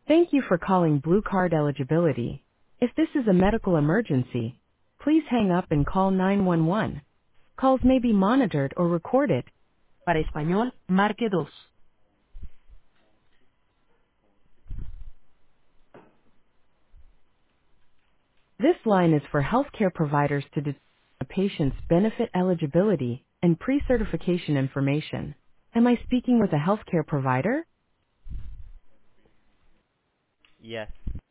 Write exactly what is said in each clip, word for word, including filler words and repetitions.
Thank you for calling Blue Card Eligibility. If this is a medical emergency, please hang up and call nine one one. Calls may be monitored or recorded. Para español, marque dos. This line is for healthcare providers to determine a patient's benefit eligibility and pre-certification information. Am I speaking with a healthcare provider? Yes.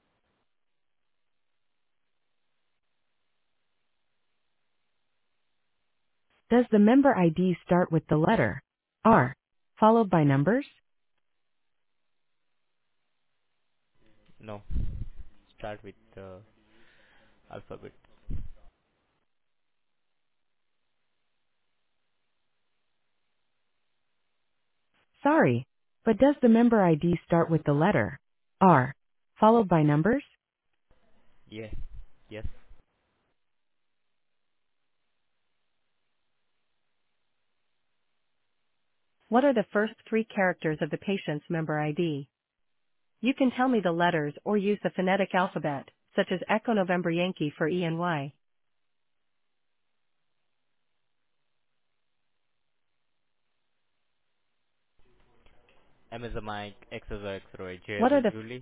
Does the member I D start with the letter R, followed by numbers? No. Start with the alphabet. Sorry, but does the member I D start with the letter R, followed by numbers? Yes. Yes. What are the first three characters of the patient's member I D? You can tell me the letters or use the phonetic alphabet, such as Echo November Yankee for E and Y. M as a Mike, X as a X-ray, J as What are a the Julie.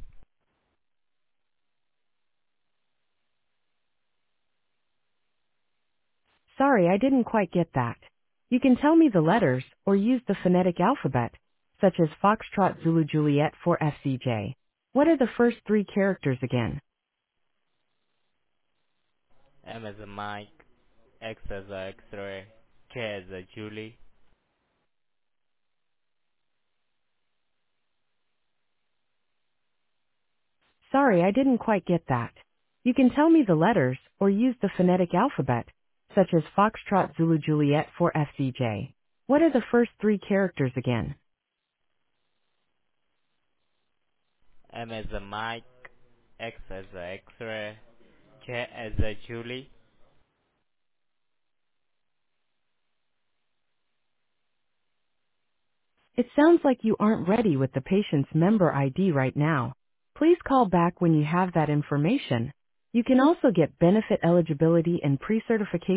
Sorry, I didn't quite get that. You can tell me the letters or use the phonetic alphabet, such as Foxtrot Zulu Juliet for F C J. What are the first three characters again? M as a Mike, X as a X-ray, J as a Julie. Sorry, I didn't quite get that. You can tell me the letters or use the phonetic alphabet, such as Foxtrot Zulu Juliet for F C J. What are the first three characters again? M as a Mike, X as a X-ray, J as a Julie. It sounds like you aren't ready with the patient's member I D right now. Please call back when you have that information. You can also get benefit eligibility and pre-certification